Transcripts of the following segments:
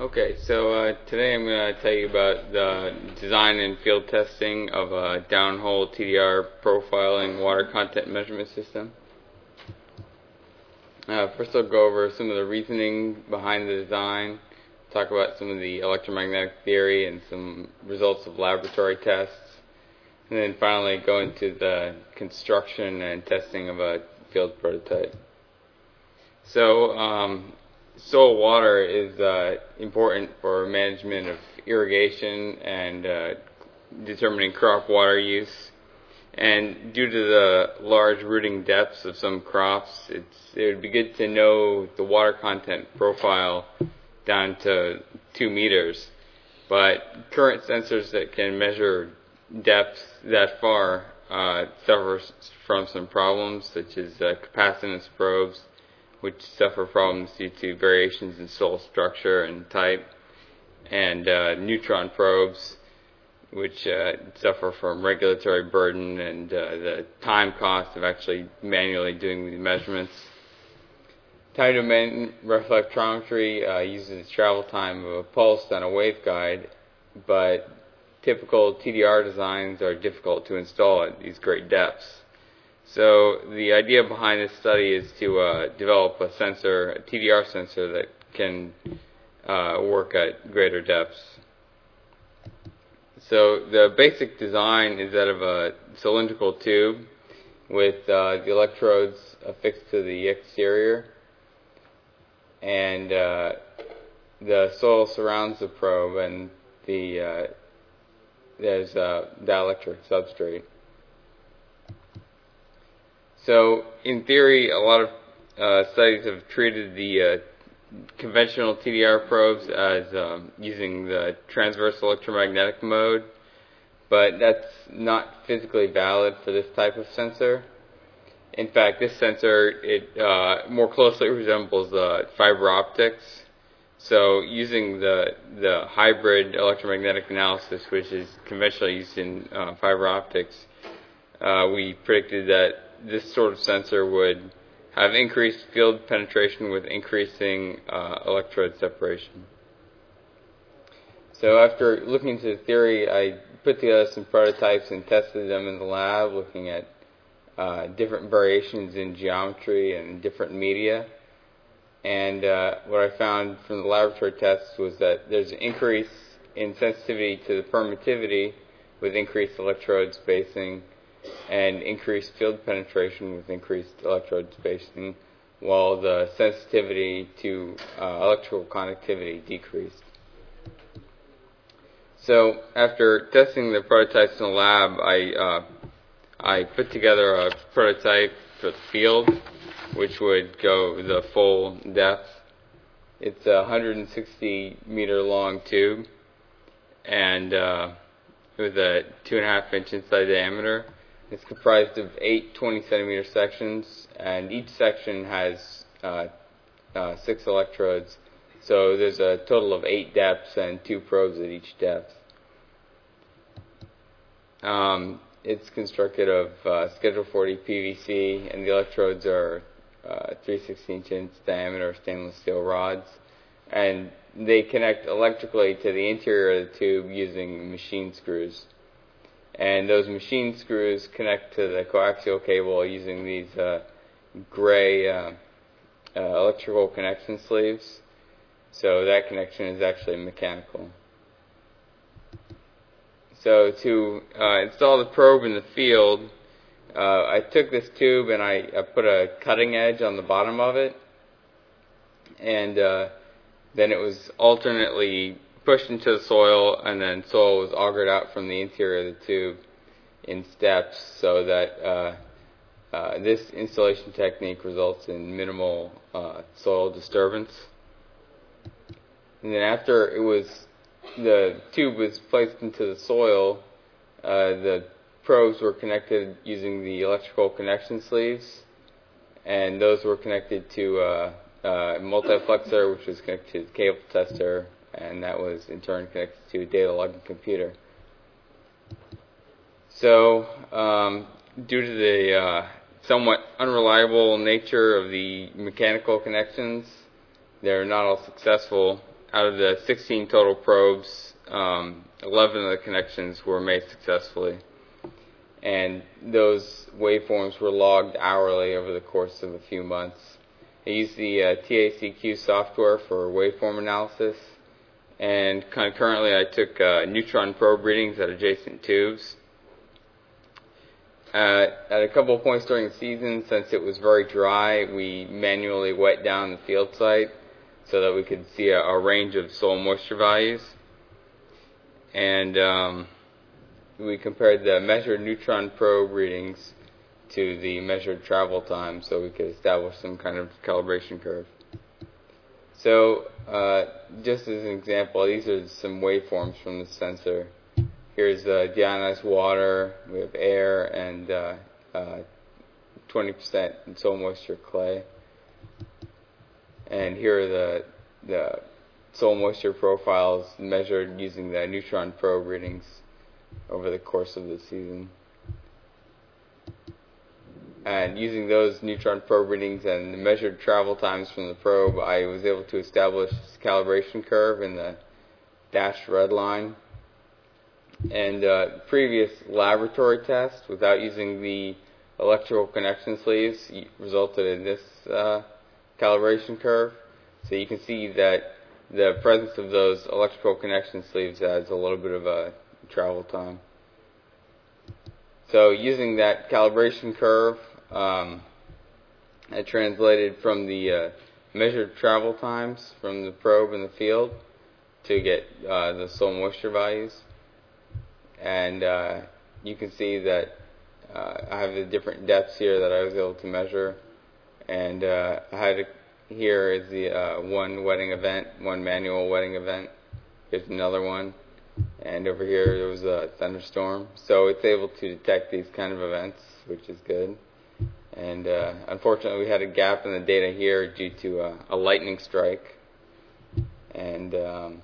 Okay, so today I'm going to tell you about the design and field testing of a downhole TDR profiling water content measurement system. First I'll go over some of the reasoning behind the design, talk about some of the electromagnetic theory and some results of laboratory tests, and then finally go into the construction and testing of a field prototype. So, soil water is important for management of irrigation and determining crop water use. And due to the large rooting depths of some crops, it would be good to know the water content profile down to 2 meters. But current sensors that can measure depths that far suffer from some problems, such as capacitance probes, which suffer problems due to variations in soil structure and type, and neutron probes, which suffer from regulatory burden and the time cost of actually manually doing the measurements. Time domain reflectometry uses the travel time of a pulse on a waveguide, but typical TDR designs are difficult to install at these great depths. So the idea behind this study is to develop a sensor, a TDR sensor that can work at greater depths. So the basic design is that of a cylindrical tube with the electrodes affixed to the exterior, and the soil surrounds the probe, and there's a dielectric substrate. So, in theory, a lot of studies have treated the conventional TDR probes as using the transverse electromagnetic mode, but that's not physically valid for this type of sensor. In fact, this sensor, it more closely resembles fiber optics. So, using the hybrid electromagnetic analysis, which is conventionally used in fiber optics, we predicted that this sort of sensor would have increased field penetration with increasing electrode separation. So after looking into the theory, I put together some prototypes and tested them in the lab, looking at different variations in geometry and different media. And what I found from the laboratory tests was that there's an increase in sensitivity to the permittivity with increased electrode spacing, and increased field penetration with increased electrode spacing, while the sensitivity to electrical conductivity decreased. So after testing the prototypes in the lab, I put together a prototype for the field, which would go the full depth. It's a 160 meter long tube, and with a 2.5 inch inside diameter. It's comprised of 8 20-centimeter sections, and each section has 6 electrodes. So there's a total of 8 depths and 2 probes at each depth. It's constructed of Schedule 40 PVC, and the electrodes are 3/16-inch diameter stainless steel rods. And they connect electrically to the interior of the tube using machine screws. And those machine screws connect to the coaxial cable using these gray electrical connection sleeves. So that connection is actually mechanical. So to install the probe in the field, I took this tube and I put a cutting edge on the bottom of it, and then it was alternately pushed into the soil, and then soil was augured out from the interior of the tube in steps, so that this installation technique results in minimal soil disturbance. And then after the tube was placed into the soil, the probes were connected using the electrical connection sleeves, and those were connected to a multiplexer, which was connected to the cable tester, and that was in turn connected to a data logging computer. So, due to the somewhat unreliable nature of the mechanical connections, they're not all successful, out of the 16 total probes, 11 of the connections were made successfully. And those waveforms were logged hourly over the course of a few months. I used the TACQ software for waveform analysis, and concurrently I took neutron probe readings at adjacent tubes. At a couple of points during the season, since it was very dry, we manually wet down the field site so that we could see a range of soil moisture values. And we compared the measured neutron probe readings to the measured travel time so we could establish some kind of calibration curve. So, just as an example, these are some waveforms from the sensor. Here's deionized water, we have air, and 20% soil moisture clay. And here are the soil moisture profiles measured using the neutron probe readings over the course of the season. And using those neutron probe readings and the measured travel times from the probe, I was able to establish this calibration curve in the dashed red line. And previous laboratory tests without using the electrical connection sleeves resulted in this calibration curve. So you can see that the presence of those electrical connection sleeves adds a little bit of a travel time. So using that calibration curve, I translated from the measured travel times from the probe in the field to get the soil moisture values. And you can see that I have the different depths here that I was able to measure. And here is the one wetting event, one manual wetting event. Here's another one. And over here there was a thunderstorm. So it's able to detect these kind of events, which is good. And unfortunately we had a gap in the data here due to a lightning strike. And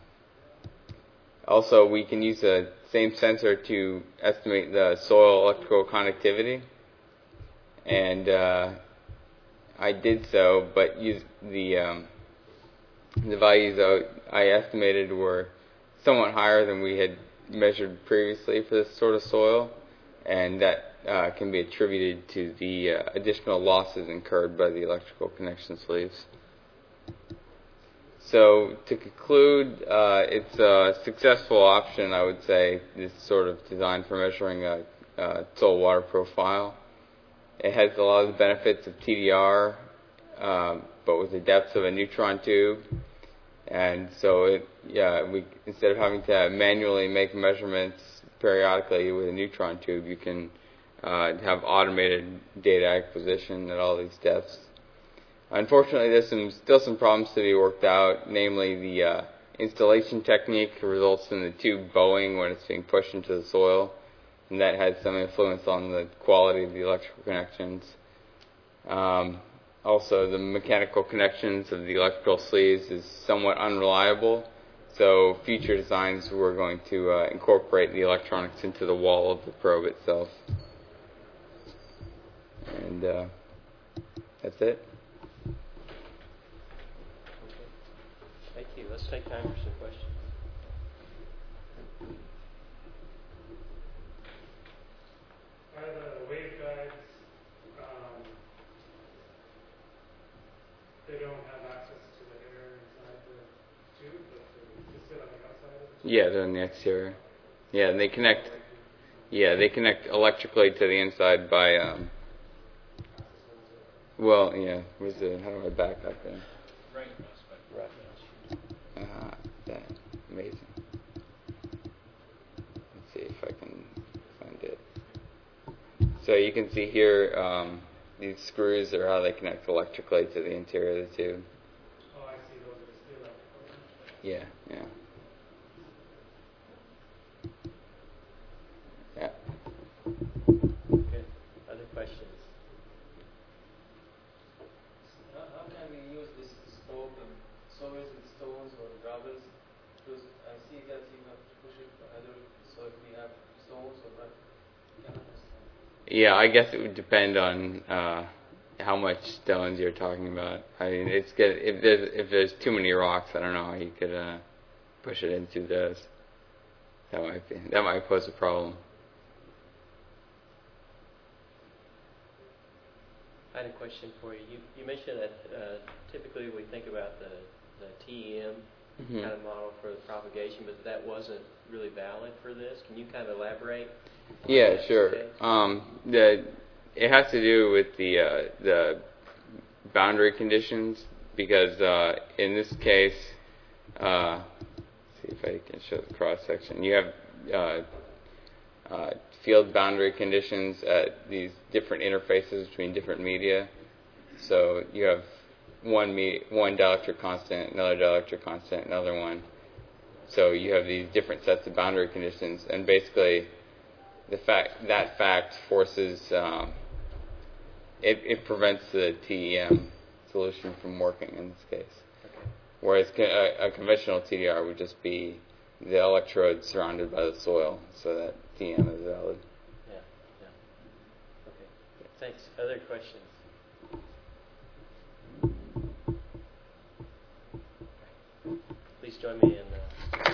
also we can use the same sensor to estimate the soil electrical conductivity. And I did so, but used the values I estimated were somewhat higher than we had measured previously for this sort of soil, and that can be attributed to the additional losses incurred by the electrical connection sleeves. So to conclude, it's a successful option, I would say, this sort of design for measuring a soil water profile. It has a lot of the benefits of TDR, but with the depths of a neutron tube. And so, we instead of having to manually make measurements periodically with a neutron tube, you can have automated data acquisition at all these depths. Unfortunately, there's still some problems to be worked out, namely the installation technique results in the tube bowing when it's being pushed into the soil, and that has some influence on the quality of the electrical connections. Also, the mechanical connections of the electrical sleeves is somewhat unreliable, so future designs we're going to incorporate the electronics into the wall of the probe itself. And that's it. Thank you. Let's take time for some questions. Are the waveguides, they don't have access to the air inside the tube, but they sit on the outside of the tube? Yeah, they're on the exterior. Yeah, and they connect. Yeah, they connect electrically to the inside by. Well, yeah. Where's the? How do I back up there? Right. That amazing. Let's see if I can find it. So you can see here these screws are how they connect electrically to the interior of the tube. Oh, I see. Those are the electrical. Yeah, yeah. Yeah. Good. Other questions? How can we use this scope in soils with stones or gravels? Because I see that you have to push it either so if we have stones or not. Yeah, I guess it would depend on how how much stones you're talking about. I mean, it's good if there's too many rocks. I don't know how you could push it into those. That might pose a problem. I had a question for you. You mentioned that typically we think about the TEM Mm-hmm. kind of model for the propagation, but that wasn't really valid for this. Can you kind of elaborate? Yeah, sure. It has to do with the boundary conditions, because in this case, let's see if I can show the cross section. You have field boundary conditions at these different interfaces between different media. So you have one dielectric constant, another dielectric constant, another one. So you have these different sets of boundary conditions, and basically that fact forces it prevents the TEM solution from working in this case. Okay. Whereas a conventional TDR would just be the electrode surrounded by the soil, so that TEM is valid. Yeah. Okay. Thanks. Other questions? Please join me in